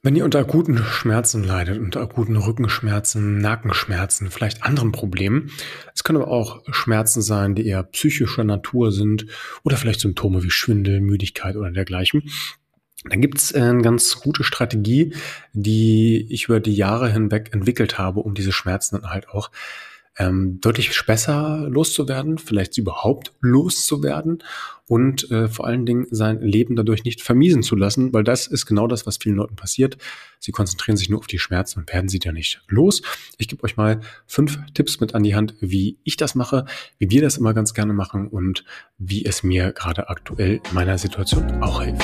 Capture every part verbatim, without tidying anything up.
Wenn ihr unter akuten Schmerzen leidet, unter akuten Rückenschmerzen, Nackenschmerzen, vielleicht anderen Problemen, es können aber auch Schmerzen sein, die eher psychischer Natur sind oder vielleicht Symptome wie Schwindel, Müdigkeit oder dergleichen, dann gibt's äh, 'ne ganz gute Strategie, die ich über die Jahre hinweg entwickelt habe, um diese Schmerzen dann halt auch ähm, deutlich besser loszuwerden, vielleicht sie überhaupt loszuwerden und äh, vor allen Dingen sein Leben dadurch nicht vermiesen zu lassen, weil das ist genau das, was vielen Leuten passiert. Sie konzentrieren sich nur auf die Schmerzen und werden sie dann nicht los. Ich gebe euch mal fünf Tipps mit an die Hand, wie ich das mache, wie wir das immer ganz gerne machen und wie es mir gerade aktuell in meiner Situation auch hilft.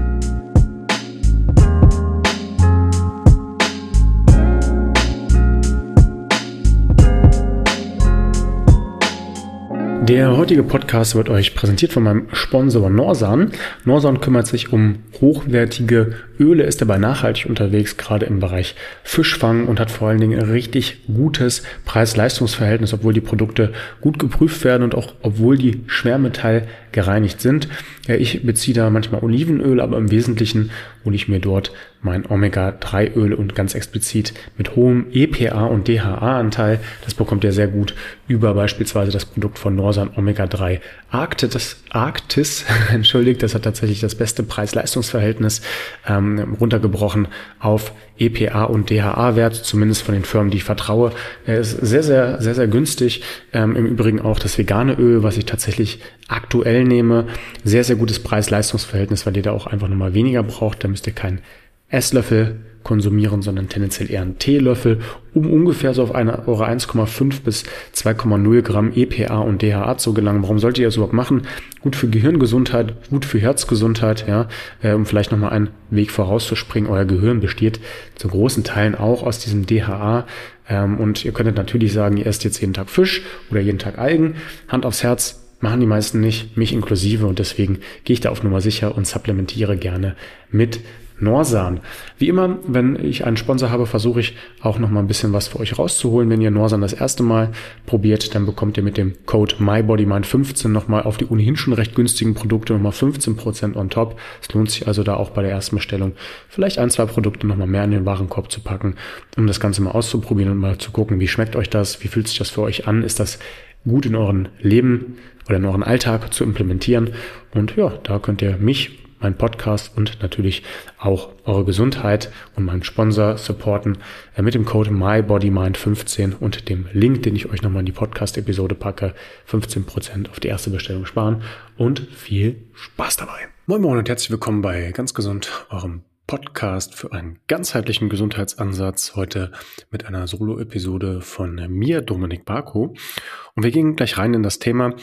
Der heutige Podcast wird euch präsentiert von meinem Sponsor Norsan. Norsan kümmert sich um hochwertige Öle, ist dabei nachhaltig unterwegs, gerade im Bereich Fischfang und hat vor allen Dingen ein richtig gutes Preis-Leistungs-Verhältnis, obwohl die Produkte gut geprüft werden und auch obwohl die Schwermetall gereinigt sind. Ja, ich beziehe da manchmal Olivenöl, aber im Wesentlichen hole ich mir dort mein Omega drei Öl und ganz explizit mit hohem E P A und D H A-Anteil. Das bekommt ihr sehr gut über beispielsweise das Produkt von Norsan Omega drei Arktis. Arktis, entschuldigt, das hat tatsächlich das beste Preis-Leistungs-Verhältnis ähm, runtergebrochen auf E P A und D H A-Wert, zumindest von den Firmen, die ich vertraue. Er ist sehr, sehr, sehr, sehr günstig. Ähm, Im Übrigen auch das vegane Öl, was ich tatsächlich aktuell nehme. Sehr, sehr gutes Preis-Leistungs-Verhältnis, weil ihr da auch einfach nochmal weniger braucht. Da müsst ihr keinen Esslöffel konsumieren, sondern tendenziell eher einen Teelöffel, um ungefähr so auf eine, eure eins Komma fünf bis zwei Komma null Gramm E P A und D H A zu gelangen. Warum solltet ihr das überhaupt machen? Gut für Gehirngesundheit, gut für Herzgesundheit, ja, äh, um vielleicht nochmal einen Weg vorauszuspringen. Euer Gehirn besteht zu großen Teilen auch aus diesem D H A. Ähm, und ihr könntet natürlich sagen, ihr esst jetzt jeden Tag Fisch oder jeden Tag Algen. Hand aufs Herz, machen die meisten nicht, mich inklusive, und deswegen gehe ich da auf Nummer sicher und supplementiere gerne mit Norsan. Wie immer, wenn ich einen Sponsor habe, versuche ich auch noch mal ein bisschen was für euch rauszuholen. Wenn ihr Norsan das erste Mal probiert, dann bekommt ihr mit dem Code MyBodyMind fünfzehn noch mal auf die ohnehin schon recht günstigen Produkte noch mal fünfzehn Prozent on top. Es lohnt sich also da auch bei der ersten Bestellung vielleicht ein, zwei Produkte noch mal mehr in den Warenkorb zu packen, um das Ganze mal auszuprobieren und mal zu gucken, wie schmeckt euch das, wie fühlt sich das für euch an, ist das gut in euren Leben oder in euren Alltag zu implementieren. Und ja, da könnt ihr mich, mein Podcast und natürlich auch eure Gesundheit und meinen Sponsor supporten äh, mit dem Code MyBodyMind fünfzehn und dem Link, den ich euch nochmal in die Podcast-Episode packe, fünfzehn Prozent auf die erste Bestellung sparen und viel Spaß dabei. Moin Moin und herzlich willkommen bei Ganz Gesund, eurem Podcast für einen ganzheitlichen Gesundheitsansatz. Heute mit einer Solo-Episode von mir, Dominik Barko. Und wir gehen gleich rein in das Thema.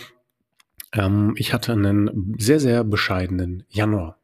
Ähm, ich hatte einen sehr, sehr bescheidenen Januar.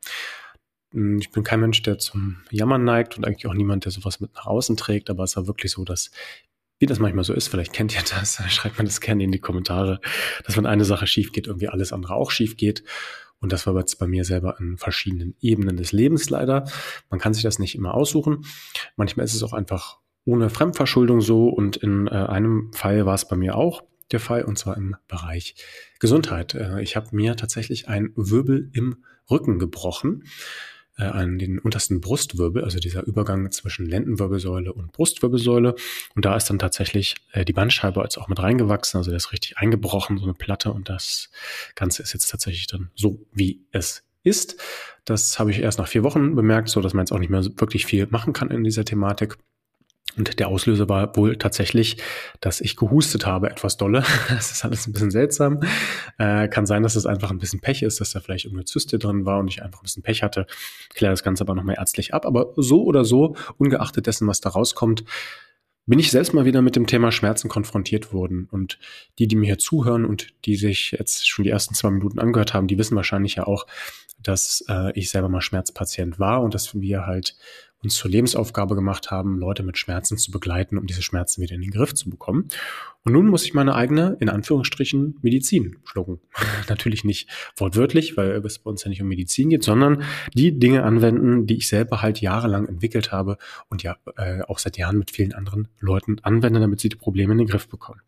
Ich bin kein Mensch, der zum Jammern neigt und eigentlich auch niemand, der sowas mit nach außen trägt, aber es war wirklich so, dass, wie das manchmal so ist, vielleicht kennt ihr das, schreibt mir das gerne in die Kommentare, dass wenn eine Sache schief geht, irgendwie alles andere auch schief geht. Und das war jetzt bei mir selber an verschiedenen Ebenen des Lebens leider. Man kann sich das nicht immer aussuchen. Manchmal ist es auch einfach ohne Fremdverschuldung so. Und in äh, einem Fall war es bei mir auch der Fall, und zwar im Bereich Gesundheit. Äh, ich habe mir tatsächlich einen Wirbel im Rücken gebrochen, äh, an den untersten Brustwirbel, also dieser Übergang zwischen Lendenwirbelsäule und Brustwirbelsäule. Und da ist dann tatsächlich äh, die Bandscheibe jetzt auch mit reingewachsen, also der ist richtig eingebrochen, so eine Platte, und das Ganze ist jetzt tatsächlich dann so, wie es ist. Das habe ich erst nach vier Wochen bemerkt, so dass man jetzt auch nicht mehr wirklich viel machen kann in dieser Thematik. Und der Auslöser war wohl tatsächlich, dass ich gehustet habe, etwas dolle. Das ist alles ein bisschen seltsam. Äh, kann sein, dass es einfach ein bisschen Pech ist, dass da vielleicht irgendeine Zyste drin war und ich einfach ein bisschen Pech hatte. Kläre das Ganze aber nochmal ärztlich ab. Aber so oder so, ungeachtet dessen, was da rauskommt, bin ich selbst mal wieder mit dem Thema Schmerzen konfrontiert worden. Und die, die mir hier zuhören und die sich jetzt schon die ersten zwei Minuten angehört haben, die wissen wahrscheinlich ja auch, dass äh, ich selber mal Schmerzpatient war und dass wir halt uns zur Lebensaufgabe gemacht haben, Leute mit Schmerzen zu begleiten, um diese Schmerzen wieder in den Griff zu bekommen. Und nun muss ich meine eigene, in Anführungsstrichen, Medizin schlucken. Natürlich nicht wortwörtlich, weil es bei uns ja nicht um Medizin geht, sondern die Dinge anwenden, die ich selber halt jahrelang entwickelt habe und ja äh, auch seit Jahren mit vielen anderen Leuten anwende, damit sie die Probleme in den Griff bekommen.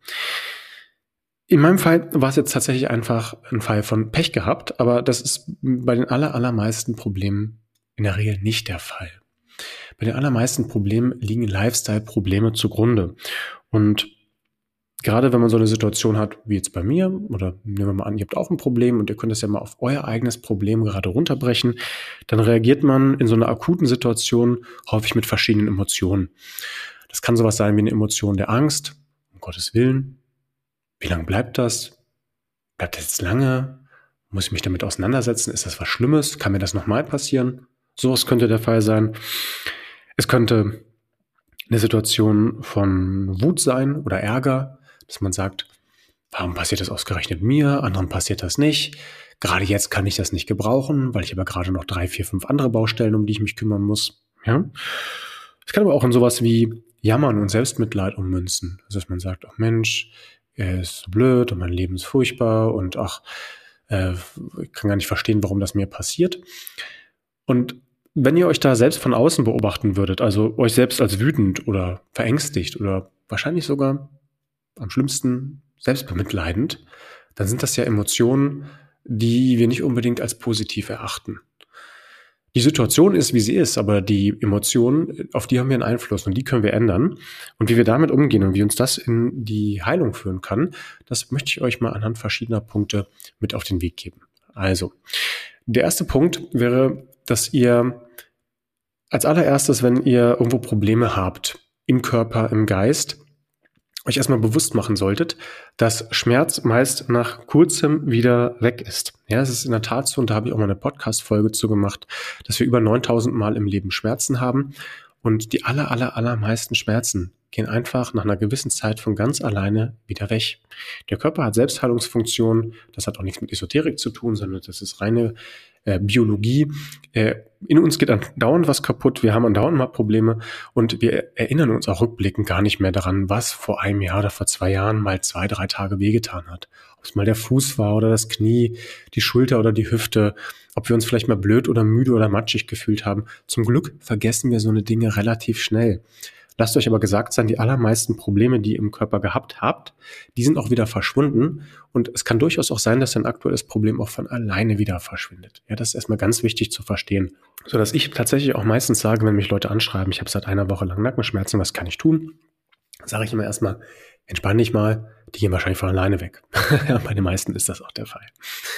In meinem Fall war es jetzt tatsächlich einfach ein Fall von Pech gehabt, aber das ist bei den aller, allermeisten Problemen in der Regel nicht der Fall. bei den allermeisten Problemen liegen Lifestyle-Probleme zugrunde. Und gerade wenn man so eine Situation hat, wie jetzt bei mir, oder nehmen wir mal an, ihr habt auch ein Problem und ihr könnt es ja mal auf euer eigenes Problem gerade runterbrechen, dann reagiert man in so einer akuten Situation häufig mit verschiedenen Emotionen. Das kann sowas sein wie eine Emotion der Angst, um Gottes Willen. Wie lange bleibt das? Bleibt das jetzt lange? Muss ich mich damit auseinandersetzen? Ist das was Schlimmes? Kann mir das nochmal passieren? Sowas könnte der Fall sein. Es könnte eine Situation von Wut sein oder Ärger, dass man sagt, warum passiert das ausgerechnet mir? Anderen passiert das nicht. Gerade jetzt kann ich das nicht gebrauchen, weil ich aber gerade noch drei, vier, fünf andere Baustellen, um die ich mich kümmern muss. Ja? Es kann aber auch in sowas wie Jammern und Selbstmitleid ummünzen. Also dass man sagt, ach Mensch, er ist so blöd und mein Leben ist furchtbar und ach, äh, ich kann gar nicht verstehen, warum das mir passiert. Und wenn ihr euch da selbst von außen beobachten würdet, also euch selbst als wütend oder verängstigt oder wahrscheinlich sogar am schlimmsten selbstbemitleidend, dann sind das ja Emotionen, die wir nicht unbedingt als positiv erachten. Die Situation ist, wie sie ist, aber die Emotionen, auf die haben wir einen Einfluss und die können wir ändern. Und wie wir damit umgehen und wie uns das in die Heilung führen kann, das möchte ich euch mal anhand verschiedener Punkte mit auf den Weg geben. Also, der erste Punkt wäre, dass ihr als allererstes, wenn ihr irgendwo Probleme habt, im Körper, im Geist, euch erstmal bewusst machen solltet, dass Schmerz meist nach kurzem wieder weg ist. Ja, es ist in der Tat so, und da habe ich auch mal eine Podcast-Folge zu gemacht, dass wir über neuntausend Mal im Leben Schmerzen haben und die aller, aller, allermeisten Schmerzen gehen einfach nach einer gewissen Zeit von ganz alleine wieder weg. Der Körper hat Selbstheilungsfunktionen, das hat auch nichts mit Esoterik zu tun, sondern das ist reine äh, Biologie. Äh, in uns geht andauernd was kaputt, wir haben andauernd mal Probleme und wir erinnern uns auch rückblickend gar nicht mehr daran, was vor einem Jahr oder vor zwei Jahren mal zwei, drei Tage wehgetan hat. Ob es mal der Fuß war oder das Knie, die Schulter oder die Hüfte, ob wir uns vielleicht mal blöd oder müde oder matschig gefühlt haben. Zum Glück vergessen wir so eine Dinge relativ schnell. Lasst euch aber gesagt sein, die allermeisten Probleme, die ihr im Körper gehabt habt, die sind auch wieder verschwunden. Und es kann durchaus auch sein, dass ein aktuelles Problem auch von alleine wieder verschwindet. Ja, das ist erstmal ganz wichtig zu verstehen. Sodass ich tatsächlich auch meistens sage, wenn mich Leute anschreiben, ich habe seit einer Woche lang Nackenschmerzen, was kann ich tun? Dann sage ich immer erstmal, entspann dich mal, die gehen wahrscheinlich von alleine weg. Bei den meisten ist das auch der Fall.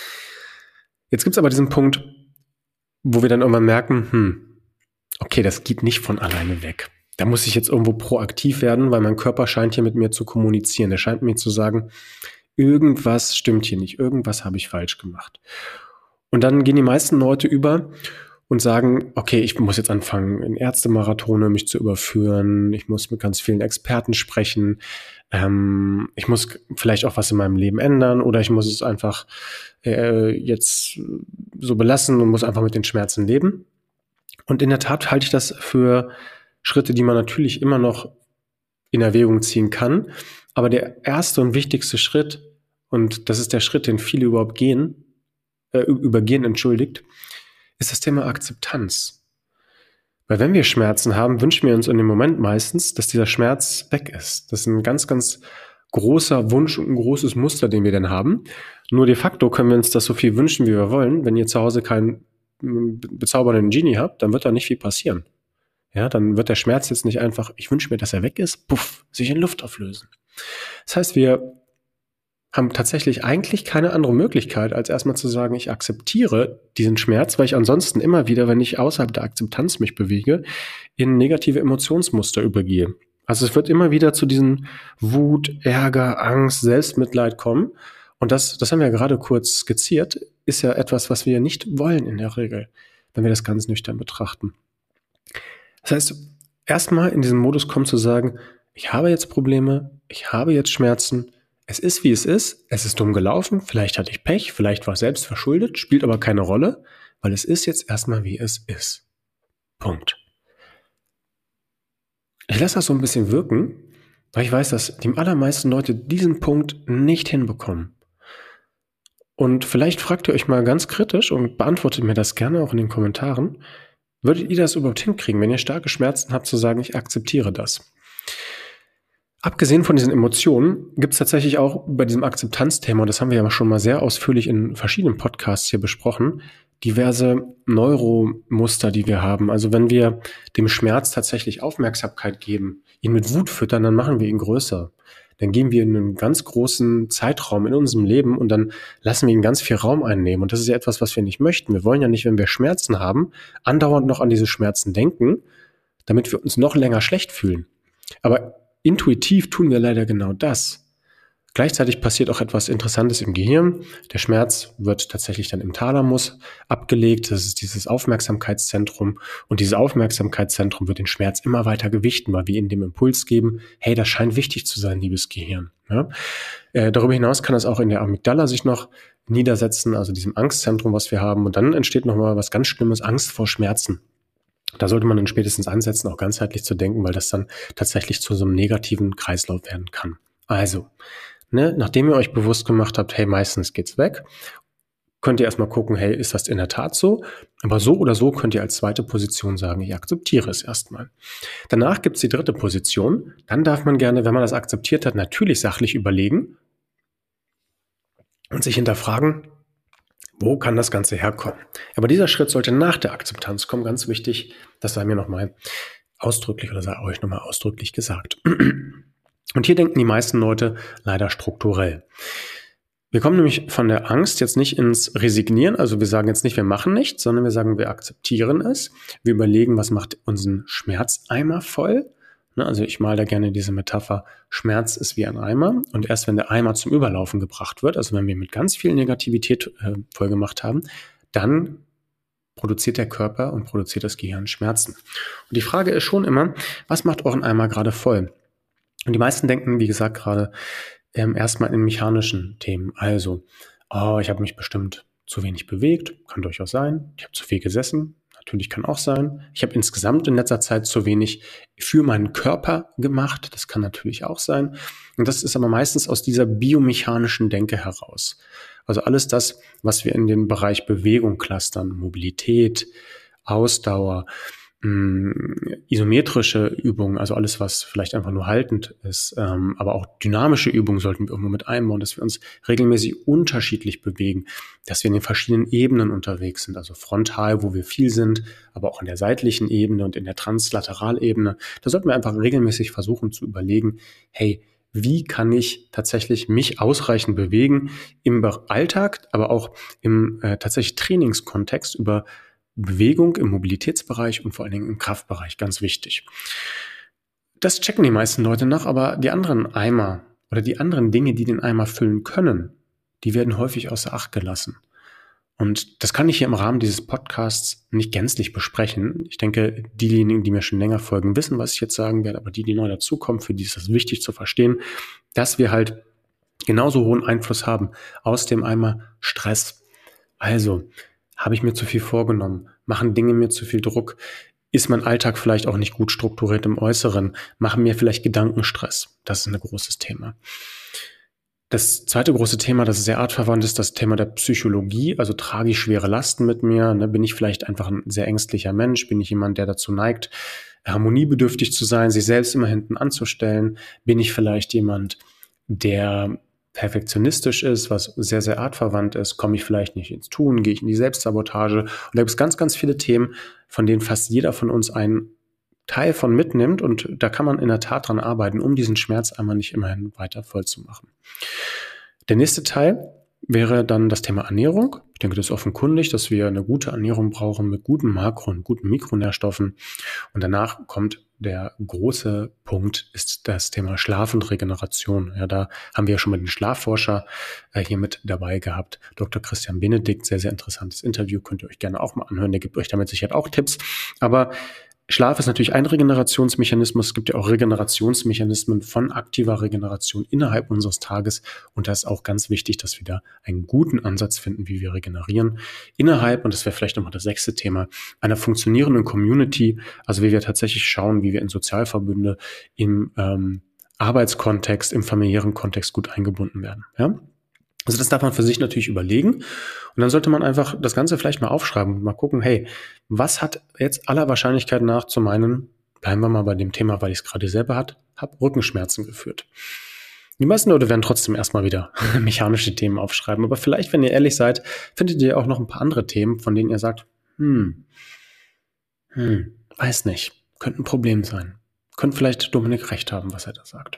Jetzt gibt es aber diesen Punkt, wo wir dann irgendwann merken, hm, okay, das geht nicht von alleine weg. Da muss ich jetzt irgendwo proaktiv werden, weil mein Körper scheint hier mit mir zu kommunizieren. Er scheint mir zu sagen, irgendwas stimmt hier nicht, irgendwas habe ich falsch gemacht. Und dann gehen die meisten Leute über und sagen, okay, ich muss jetzt anfangen, in Ärztemarathone mich zu überführen, ich muss mit ganz vielen Experten sprechen, ähm, ich muss vielleicht auch was in meinem Leben ändern oder ich muss es einfach äh, jetzt so belassen und muss einfach mit den Schmerzen leben. Und in der Tat halte ich das für Schritte, die man natürlich immer noch in Erwägung ziehen kann. Aber der erste und wichtigste Schritt, und das ist der Schritt, den viele überhaupt gehen, äh, übergehen, entschuldigt, ist das Thema Akzeptanz. Weil wenn wir Schmerzen haben, wünschen wir uns in dem Moment meistens, dass dieser Schmerz weg ist. Das ist ein ganz, ganz großer Wunsch und ein großes Muster, den wir dann haben. Nur de facto können wir uns das so viel wünschen, wie wir wollen. Wenn ihr zu Hause keinen bezaubernden Genie habt, dann wird da nicht viel passieren. Ja, dann wird der Schmerz jetzt nicht einfach, ich wünsche mir, dass er weg ist, puff, sich in Luft auflösen. Das heißt, wir haben tatsächlich eigentlich keine andere Möglichkeit, als erstmal zu sagen, ich akzeptiere diesen Schmerz, weil ich ansonsten immer wieder, wenn ich außerhalb der Akzeptanz mich bewege, in negative Emotionsmuster übergehe. Also es wird immer wieder zu diesen Wut, Ärger, Angst, Selbstmitleid kommen. Und das, das haben wir ja gerade kurz skizziert, ist ja etwas, was wir nicht wollen in der Regel, wenn wir das ganz nüchtern betrachten. Das heißt, erstmal in diesen Modus kommen zu sagen, ich habe jetzt Probleme, ich habe jetzt Schmerzen, es ist wie es ist, es ist dumm gelaufen, vielleicht hatte ich Pech, vielleicht war es selbst verschuldet, spielt aber keine Rolle, weil es ist jetzt erstmal wie es ist. Punkt. Ich lasse das so ein bisschen wirken, weil ich weiß, dass die allermeisten Leute diesen Punkt nicht hinbekommen. Und vielleicht fragt ihr euch mal ganz kritisch und beantwortet mir das gerne auch in den Kommentaren, würdet ihr das überhaupt hinkriegen, wenn ihr starke Schmerzen habt, zu sagen, ich akzeptiere das? Abgesehen von diesen Emotionen gibt es tatsächlich auch bei diesem Akzeptanzthema, und das haben wir ja schon mal sehr ausführlich in verschiedenen Podcasts hier besprochen, diverse Neuromuster, die wir haben. Also wenn wir dem Schmerz tatsächlich Aufmerksamkeit geben, ihn mit Wut füttern, dann machen wir ihn größer. Dann gehen wir in einen ganz großen Zeitraum in unserem Leben und dann lassen wir ihn ganz viel Raum einnehmen. Und das ist ja etwas, was wir nicht möchten. Wir wollen ja nicht, wenn wir Schmerzen haben, andauernd noch an diese Schmerzen denken, damit wir uns noch länger schlecht fühlen. Aber intuitiv tun wir leider genau das. Gleichzeitig passiert auch etwas Interessantes im Gehirn. Der Schmerz wird tatsächlich dann im Thalamus abgelegt. Das ist dieses Aufmerksamkeitszentrum. Und dieses Aufmerksamkeitszentrum wird den Schmerz immer weiter gewichten, weil wir ihnen dem Impuls geben, hey, das scheint wichtig zu sein, liebes Gehirn. Ja? Äh, darüber hinaus kann es auch in der Amygdala sich noch niedersetzen, also diesem Angstzentrum, was wir haben. Und dann entsteht nochmal was ganz Schlimmes, Angst vor Schmerzen. Da sollte man dann spätestens ansetzen, auch ganzheitlich zu denken, weil das dann tatsächlich zu so einem negativen Kreislauf werden kann. Also, Ne, nachdem ihr euch bewusst gemacht habt, hey, meistens geht's weg, könnt ihr erstmal gucken, hey, ist das in der Tat so? Aber so oder so könnt ihr als zweite Position sagen, ich akzeptiere es erstmal. Danach gibt's die dritte Position. Dann darf man gerne, wenn man das akzeptiert hat, natürlich sachlich überlegen und sich hinterfragen, wo kann das Ganze herkommen? Aber dieser Schritt sollte nach der Akzeptanz kommen, ganz wichtig. Das sei mir nochmal ausdrücklich oder sei euch nochmal ausdrücklich gesagt. Und hier denken die meisten Leute leider strukturell. Wir kommen nämlich von der Angst jetzt nicht ins Resignieren, also wir sagen jetzt nicht, wir machen nichts, sondern wir sagen, wir akzeptieren es. Wir überlegen, was macht unseren Schmerzeimer voll. Also ich male da gerne diese Metapher, Schmerz ist wie ein Eimer und erst wenn der Eimer zum Überlaufen gebracht wird, also wenn wir mit ganz viel Negativität äh, voll gemacht haben, dann produziert der Körper und produziert das Gehirn Schmerzen. Und die Frage ist schon immer, was macht euren Eimer gerade voll? Und die meisten denken, wie gesagt, gerade ähm, erstmal in mechanischen Themen. Also, oh, ich habe mich bestimmt zu wenig bewegt, kann durchaus sein. Ich habe zu viel gesessen, natürlich kann auch sein. Ich habe insgesamt in letzter Zeit zu wenig für meinen Körper gemacht, das kann natürlich auch sein. Und das ist aber meistens aus dieser biomechanischen Denke heraus. Also alles das, was wir in den Bereich Bewegung clustern, Mobilität, Ausdauer, isometrische Übungen, also alles, was vielleicht einfach nur haltend ist, ähm, aber auch dynamische Übungen sollten wir irgendwo mit einbauen, dass wir uns regelmäßig unterschiedlich bewegen, dass wir in den verschiedenen Ebenen unterwegs sind, also frontal, wo wir viel sind, aber auch in der seitlichen Ebene und in der Translateralebene. Da sollten wir einfach regelmäßig versuchen zu überlegen, hey, wie kann ich tatsächlich mich ausreichend bewegen im Alltag, aber auch im äh, tatsächlich Trainingskontext über Bewegung im Mobilitätsbereich und vor allen Dingen im Kraftbereich, ganz wichtig. Das checken die meisten Leute nach, aber die anderen Eimer oder die anderen Dinge, die den Eimer füllen können, die werden häufig außer Acht gelassen. Und das kann ich hier im Rahmen dieses Podcasts nicht gänzlich besprechen. Ich denke, diejenigen, die mir schon länger folgen, wissen, was ich jetzt sagen werde, aber die, die neu dazukommen, für die ist das wichtig zu verstehen, dass wir halt genauso hohen Einfluss haben aus dem Eimer Stress. Also, habe ich mir zu viel vorgenommen? Machen Dinge mir zu viel Druck? Ist mein Alltag vielleicht auch nicht gut strukturiert im Äußeren? Machen mir vielleicht Gedankenstress? Das ist ein großes Thema. Das zweite große Thema, das sehr artverwandt ist, das Thema der Psychologie. Also trage ich schwere Lasten mit mir? Ne? Bin ich vielleicht einfach ein sehr ängstlicher Mensch? Bin ich jemand, der dazu neigt, harmoniebedürftig zu sein, sich selbst immer hinten anzustellen? Bin ich vielleicht jemand, der perfektionistisch ist, was sehr, sehr artverwandt ist, komme ich vielleicht nicht ins Tun, gehe ich in die Selbstsabotage. Und da gibt es ganz, ganz viele Themen, von denen fast jeder von uns einen Teil von mitnimmt und da kann man in der Tat dran arbeiten, um diesen Schmerz einmal nicht immerhin weiter voll zu machen. Der nächste Teil wäre dann das Thema Ernährung. Ich denke, das ist offenkundig, dass wir eine gute Ernährung brauchen mit guten Makro- und guten Mikronährstoffen. Und danach kommt der große Punkt, ist das Thema Schlaf und Regeneration. Ja, da haben wir ja schon mal den Schlafforscher äh, hier mit dabei gehabt, Doktor Christian Benedikt. Sehr, sehr interessantes Interview, könnt ihr euch gerne auch mal anhören. Der gibt euch damit sicher auch Tipps. Aber Schlaf ist natürlich ein Regenerationsmechanismus. Es gibt ja auch Regenerationsmechanismen von aktiver Regeneration innerhalb unseres Tages. Und da ist auch ganz wichtig, dass wir da einen guten Ansatz finden, wie wir regenerieren. Innerhalb, und das wäre vielleicht nochmal das sechste Thema, einer funktionierenden Community. Also wie wir tatsächlich schauen, wie wir in Sozialverbünde, im ähm, Arbeitskontext, im familiären Kontext gut eingebunden werden. Ja? Also das darf man für sich natürlich überlegen und dann sollte man einfach das Ganze vielleicht mal aufschreiben und mal gucken, hey, was hat jetzt aller Wahrscheinlichkeit nach zu meinen, bleiben wir mal bei dem Thema, weil ich es gerade selber hat, habe Rückenschmerzen geführt. Die meisten Leute werden trotzdem erstmal wieder mechanische Themen aufschreiben. Aber vielleicht, wenn ihr ehrlich seid, findet ihr auch noch ein paar andere Themen, von denen ihr sagt, hm, hm, weiß nicht, könnte ein Problem sein. Könnte vielleicht Dominik recht haben, was er da sagt.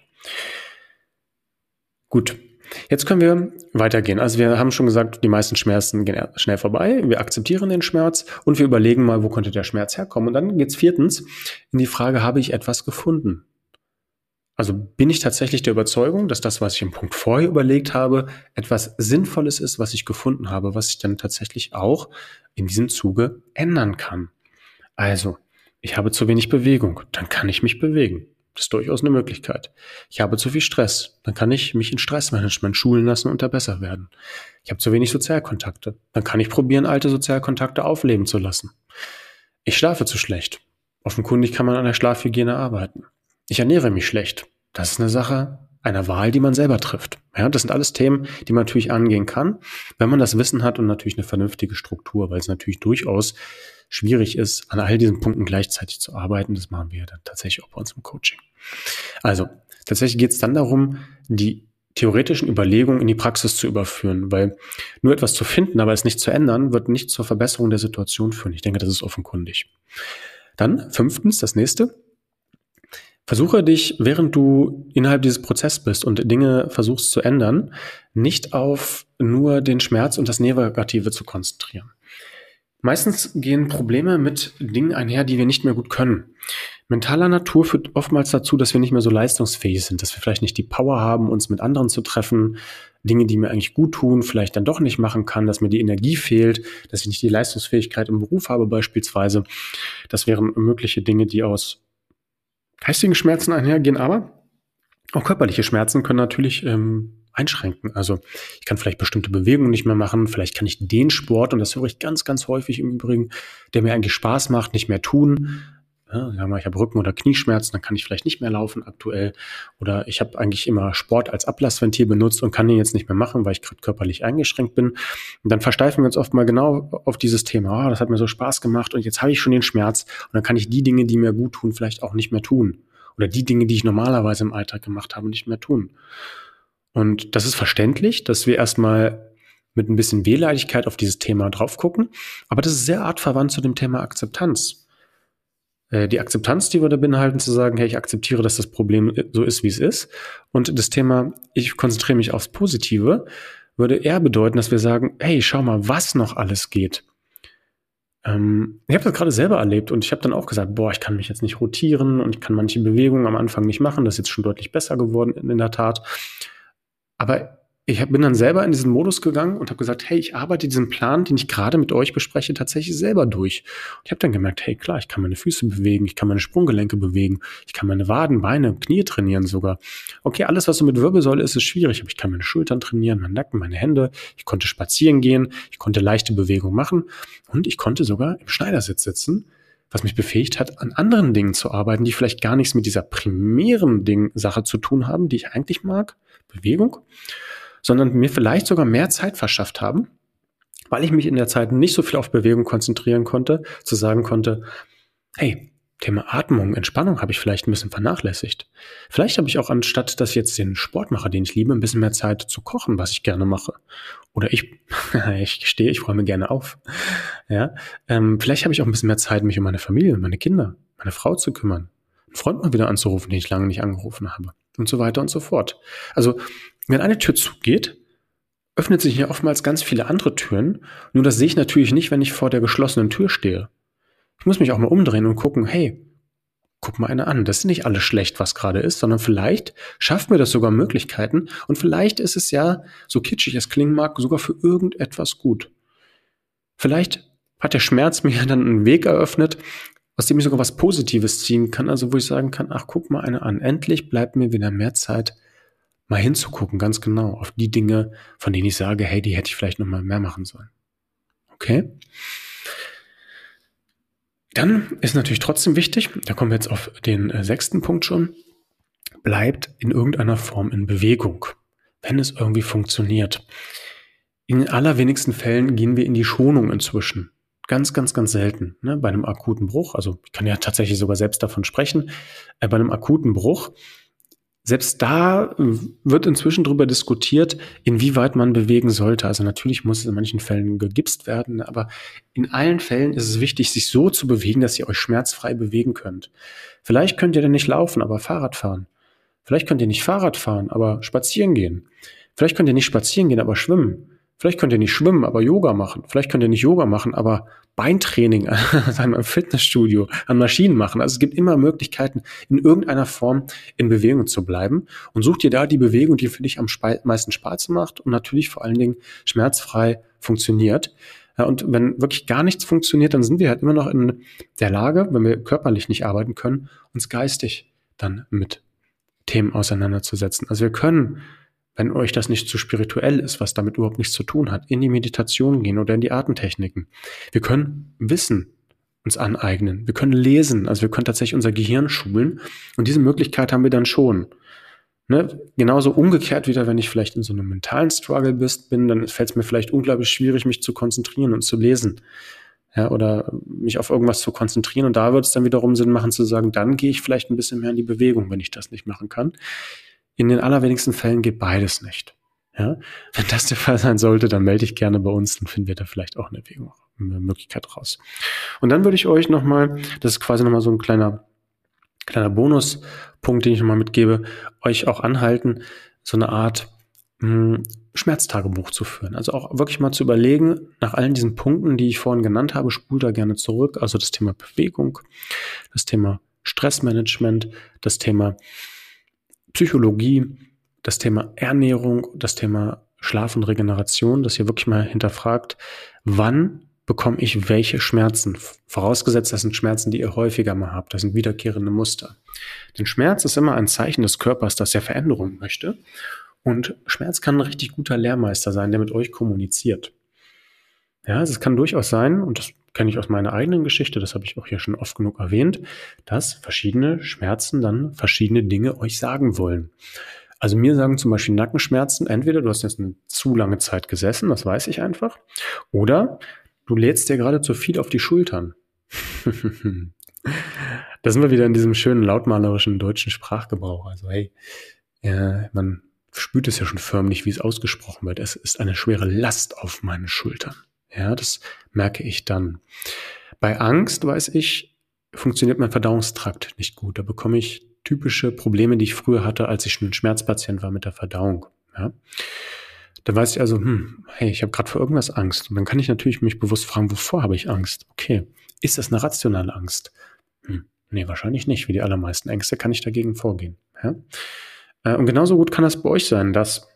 Gut, jetzt können wir weitergehen. Also wir haben schon gesagt, die meisten Schmerzen gehen schnell vorbei. Wir akzeptieren den Schmerz und wir überlegen mal, wo könnte der Schmerz herkommen. Und dann geht es viertens in die Frage, habe ich etwas gefunden? Also bin ich tatsächlich der Überzeugung, dass das, was ich im Punkt vorher überlegt habe, etwas Sinnvolles ist, was ich gefunden habe, was ich dann tatsächlich auch in diesem Zuge ändern kann. Also, ich habe zu wenig Bewegung, dann kann ich mich bewegen. Das ist durchaus eine Möglichkeit. Ich habe zu viel Stress, dann kann ich mich in Stressmanagement schulen lassen und da besser werden. Ich habe zu wenig Sozialkontakte, dann kann ich probieren, alte Sozialkontakte aufleben zu lassen. Ich schlafe zu schlecht. Offenkundig kann man an der Schlafhygiene arbeiten. Ich ernähre mich schlecht. Das ist eine Sache einer Wahl, die man selber trifft. Ja, das sind alles Themen, die man natürlich angehen kann, wenn man das Wissen hat und natürlich eine vernünftige Struktur, weil es natürlich durchaus schwierig ist, an all diesen Punkten gleichzeitig zu arbeiten. Das machen wir dann tatsächlich auch bei uns im Coaching. Also, tatsächlich geht es dann darum, die theoretischen Überlegungen in die Praxis zu überführen, weil nur etwas zu finden, aber es nicht zu ändern, wird nicht zur Verbesserung der Situation führen. Ich denke, das ist offenkundig. Dann, fünftens, das nächste. Versuche dich, während du innerhalb dieses Prozesses bist und Dinge versuchst zu ändern, nicht auf nur den Schmerz und das Negative zu konzentrieren. Meistens gehen Probleme mit Dingen einher, die wir nicht mehr gut können. Mentaler Natur führt oftmals dazu, dass wir nicht mehr so leistungsfähig sind, dass wir vielleicht nicht die Power haben, uns mit anderen zu treffen, Dinge, die mir eigentlich gut tun, vielleicht dann doch nicht machen kann, dass mir die Energie fehlt, dass ich nicht die Leistungsfähigkeit im Beruf habe beispielsweise. Das wären mögliche Dinge, die aus geistigen Schmerzen einhergehen, aber auch körperliche Schmerzen können natürlich ähm, einschränken. Also ich kann vielleicht bestimmte Bewegungen nicht mehr machen, vielleicht kann ich den Sport, und das höre ich ganz, ganz häufig im Übrigen, der mir eigentlich Spaß macht, nicht mehr tun. Ja, ich habe Rücken- oder Knieschmerzen, dann kann ich vielleicht nicht mehr laufen aktuell. Oder ich habe eigentlich immer Sport als Ablassventil benutzt und kann den jetzt nicht mehr machen, weil ich gerade körperlich eingeschränkt bin. Und dann versteifen wir uns oft mal genau auf dieses Thema. Oh, das hat mir so Spaß gemacht und jetzt habe ich schon den Schmerz. Und dann kann ich die Dinge, die mir gut tun, vielleicht auch nicht mehr tun. Oder die Dinge, die ich normalerweise im Alltag gemacht habe, nicht mehr tun. Und das ist verständlich, dass wir erstmal mit ein bisschen Wehleidigkeit auf dieses Thema drauf gucken. Aber das ist sehr artverwandt zu dem Thema Akzeptanz. Die Akzeptanz, die wir da beinhalten, zu sagen, hey, ich akzeptiere, dass das Problem so ist, wie es ist. Und das Thema, ich konzentriere mich aufs Positive, würde eher bedeuten, dass wir sagen, hey, schau mal, was noch alles geht. Ähm, ich habe das gerade selber erlebt und ich habe dann auch gesagt, boah, ich kann mich jetzt nicht rotieren und ich kann manche Bewegungen am Anfang nicht machen. Das ist jetzt schon deutlich besser geworden in der Tat. Aber ich bin dann selber in diesen Modus gegangen und habe gesagt, hey, ich arbeite diesen Plan, den ich gerade mit euch bespreche, tatsächlich selber durch. Und ich habe dann gemerkt, hey, klar, ich kann meine Füße bewegen, ich kann meine Sprunggelenke bewegen, ich kann meine Waden, Beine, Knie trainieren sogar. Okay, alles, was so mit Wirbelsäule ist, ist schwierig, aber ich kann meine Schultern trainieren, meinen Nacken, meine Hände, ich konnte spazieren gehen, ich konnte leichte Bewegungen machen und ich konnte sogar im Schneidersitz sitzen, was mich befähigt hat, an anderen Dingen zu arbeiten, die vielleicht gar nichts mit dieser primären Ding, Sache zu tun haben, die ich eigentlich mag, Bewegung, sondern mir vielleicht sogar mehr Zeit verschafft haben, weil ich mich in der Zeit nicht so viel auf Bewegung konzentrieren konnte, zu sagen konnte, hey, Thema Atmung, Entspannung habe ich vielleicht ein bisschen vernachlässigt. Vielleicht habe ich auch, anstatt dass ich jetzt den Sport mache, den ich liebe, ein bisschen mehr Zeit zu kochen, was ich gerne mache. Oder ich, ich stehe, ich räume gerne auf. Ja, ähm, vielleicht habe ich auch ein bisschen mehr Zeit, mich um meine Familie, meine Kinder, meine Frau zu kümmern, einen Freund mal wieder anzurufen, den ich lange nicht angerufen habe und so weiter und so fort. Also wenn eine Tür zugeht, öffnet sich ja oftmals ganz viele andere Türen. Nur das sehe ich natürlich nicht, wenn ich vor der geschlossenen Tür stehe. Ich muss mich auch mal umdrehen und gucken, hey, guck mal eine an. Das ist nicht alles schlecht, was gerade ist, sondern vielleicht schafft mir das sogar Möglichkeiten und vielleicht ist es ja, so kitschig es klingen mag, sogar für irgendetwas gut. Vielleicht hat der Schmerz mir dann einen Weg eröffnet, aus dem ich sogar was Positives ziehen kann, also wo ich sagen kann, ach, guck mal eine an. Endlich bleibt mir wieder mehr Zeit, mal hinzugucken, ganz genau, auf die Dinge, von denen ich sage, hey, die hätte ich vielleicht noch mal mehr machen sollen. Okay? Dann ist natürlich trotzdem wichtig, da kommen wir jetzt auf den äh, sechsten Punkt schon, bleibt in irgendeiner Form in Bewegung, wenn es irgendwie funktioniert. In den allerwenigsten Fällen gehen wir in die Schonung inzwischen. Ganz, ganz, ganz selten. Ne? Bei einem akuten Bruch, also ich kann ja tatsächlich sogar selbst davon sprechen, äh, bei einem akuten Bruch selbst da wird inzwischen darüber diskutiert, inwieweit man bewegen sollte. Also natürlich muss es in manchen Fällen gegipst werden, aber in allen Fällen ist es wichtig, sich so zu bewegen, dass ihr euch schmerzfrei bewegen könnt. Vielleicht könnt ihr dann nicht laufen, aber Fahrrad fahren. Vielleicht könnt ihr nicht Fahrrad fahren, aber spazieren gehen. Vielleicht könnt ihr nicht spazieren gehen, aber schwimmen. Vielleicht könnt ihr nicht schwimmen, aber Yoga machen. Vielleicht könnt ihr nicht Yoga machen, aber Beintraining an einem Fitnessstudio, an Maschinen machen. Also es gibt immer Möglichkeiten, in irgendeiner Form in Bewegung zu bleiben. Und such dir da die Bewegung, die für dich am meisten Spaß macht und natürlich vor allen Dingen schmerzfrei funktioniert. Ja, und wenn wirklich gar nichts funktioniert, dann sind wir halt immer noch in der Lage, wenn wir körperlich nicht arbeiten können, uns geistig dann mit Themen auseinanderzusetzen. Also wir können, wenn euch das nicht zu spirituell ist, was damit überhaupt nichts zu tun hat, in die Meditation gehen oder in die Atemtechniken. Wir können Wissen uns aneignen. Wir können lesen. Also wir können tatsächlich unser Gehirn schulen. Und diese Möglichkeit haben wir dann schon. Ne? Genauso umgekehrt wieder, wenn ich vielleicht in so einem mentalen Struggle bist, bin, dann fällt es mir vielleicht unglaublich schwierig, mich zu konzentrieren und zu lesen. Ja, oder mich auf irgendwas zu konzentrieren. Und da wird es dann wiederum Sinn machen zu sagen, dann gehe ich vielleicht ein bisschen mehr in die Bewegung, wenn ich das nicht machen kann. In den allerwenigsten Fällen geht beides nicht. Ja? Wenn das der Fall sein sollte, dann melde ich gerne bei uns, dann finden wir da vielleicht auch eine, Bewegung, eine Möglichkeit raus. Und dann würde ich euch nochmal, das ist quasi nochmal so ein kleiner, kleiner Bonuspunkt, den ich nochmal mitgebe, euch auch anhalten, so eine Art mh, Schmerztagebuch zu führen. Also auch wirklich mal zu überlegen, nach allen diesen Punkten, die ich vorhin genannt habe, spult da gerne zurück. Also das Thema Bewegung, das Thema Stressmanagement, das Thema Psychologie, das Thema Ernährung, das Thema Schlaf und Regeneration, dass ihr wirklich mal hinterfragt, wann bekomme ich welche Schmerzen? Vorausgesetzt, das sind Schmerzen, die ihr häufiger mal habt. Das sind wiederkehrende Muster. Denn Schmerz ist immer ein Zeichen des Körpers, dass er Veränderung möchte. Und Schmerz kann ein richtig guter Lehrmeister sein, der mit euch kommuniziert. Ja, es kann durchaus sein, und das kenne ich aus meiner eigenen Geschichte, das habe ich auch hier schon oft genug erwähnt, dass verschiedene Schmerzen dann verschiedene Dinge euch sagen wollen. Also mir sagen zum Beispiel Nackenschmerzen, entweder du hast jetzt eine zu lange Zeit gesessen, das weiß ich einfach, oder du lädst dir gerade zu viel auf die Schultern. Da sind wir wieder in diesem schönen lautmalerischen deutschen Sprachgebrauch. Also hey, äh, man spürt es ja schon förmlich, wie es ausgesprochen wird. Es ist eine schwere Last auf meinen Schultern. Ja, das merke ich dann. Bei Angst, weiß ich, funktioniert mein Verdauungstrakt nicht gut. Da bekomme ich typische Probleme, die ich früher hatte, als ich schon ein Schmerzpatient war mit der Verdauung. Ja. Da weiß ich also, hm, hey, ich habe gerade vor irgendwas Angst. Und dann kann ich natürlich mich bewusst fragen, wovor habe ich Angst? Okay, ist das eine rationale Angst? Hm, nee, wahrscheinlich nicht. Wie die allermeisten Ängste kann ich dagegen vorgehen. Ja. Und genauso gut kann das bei euch sein, dass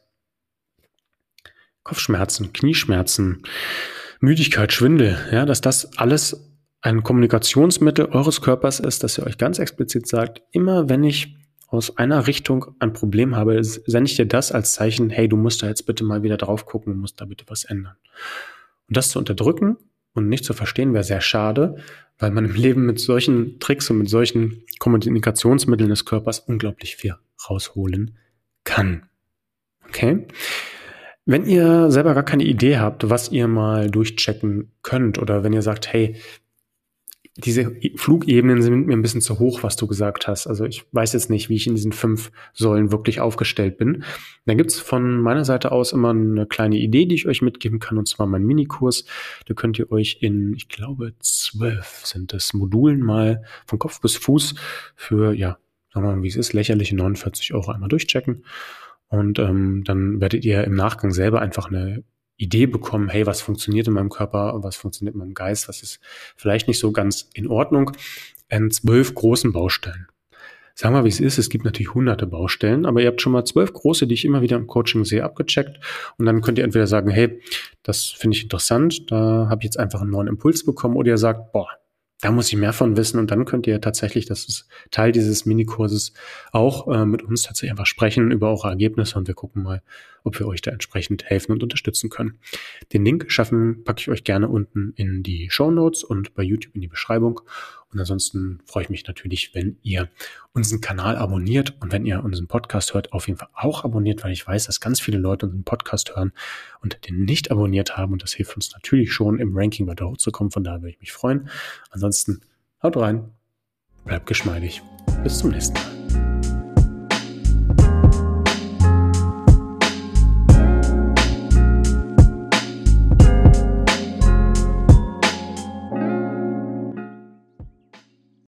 Kopfschmerzen, Knieschmerzen, Müdigkeit, Schwindel, ja, dass das alles ein Kommunikationsmittel eures Körpers ist, dass ihr euch ganz explizit sagt, immer wenn ich aus einer Richtung ein Problem habe, sende ich dir das als Zeichen, hey, du musst da jetzt bitte mal wieder drauf gucken, du musst da bitte was ändern. Und das zu unterdrücken und nicht zu verstehen, wäre sehr schade, weil man im Leben mit solchen Tricks und mit solchen Kommunikationsmitteln des Körpers unglaublich viel rausholen kann. Okay? Wenn ihr selber gar keine Idee habt, was ihr mal durchchecken könnt, oder wenn ihr sagt, hey, diese Flugebenen sind mir ein bisschen zu hoch, was du gesagt hast. Also ich weiß jetzt nicht, wie ich in diesen fünf Säulen wirklich aufgestellt bin. Dann gibt's von meiner Seite aus immer eine kleine Idee, die ich euch mitgeben kann, und zwar mein Minikurs. Da könnt ihr euch in, ich glaube, zwölf sind es Modulen mal von Kopf bis Fuß für, ja, sagen wir mal, wie es ist, lächerliche neunundvierzig Euro einmal durchchecken. Und ähm, dann werdet ihr im Nachgang selber einfach eine Idee bekommen, hey, was funktioniert in meinem Körper und was funktioniert in meinem Geist, was ist vielleicht nicht so ganz in Ordnung, in zwölf großen Baustellen. Sagen wir, wie es ist, es gibt natürlich hunderte Baustellen, aber ihr habt schon mal zwölf große, die ich immer wieder im Coaching sehe, abgecheckt, und dann könnt ihr entweder sagen, hey, das finde ich interessant, da habe ich jetzt einfach einen neuen Impuls bekommen, oder ihr sagt, boah, da muss ich mehr von wissen, und dann könnt ihr tatsächlich, das ist Teil dieses Minikurses, auch äh, mit uns tatsächlich einfach sprechen über eure Ergebnisse, und wir gucken mal, ob wir euch da entsprechend helfen und unterstützen können. Den Link schaffen packe ich euch gerne unten in die Shownotes und bei YouTube in die Beschreibung. Und ansonsten freue ich mich natürlich, wenn ihr unseren Kanal abonniert, und wenn ihr unseren Podcast hört, auf jeden Fall auch abonniert, weil ich weiß, dass ganz viele Leute unseren Podcast hören und den nicht abonniert haben, und das hilft uns natürlich schon, im Ranking weiter hochzukommen. Von daher würde ich mich freuen. Ansonsten haut rein, bleibt geschmeidig. Bis zum nächsten Mal.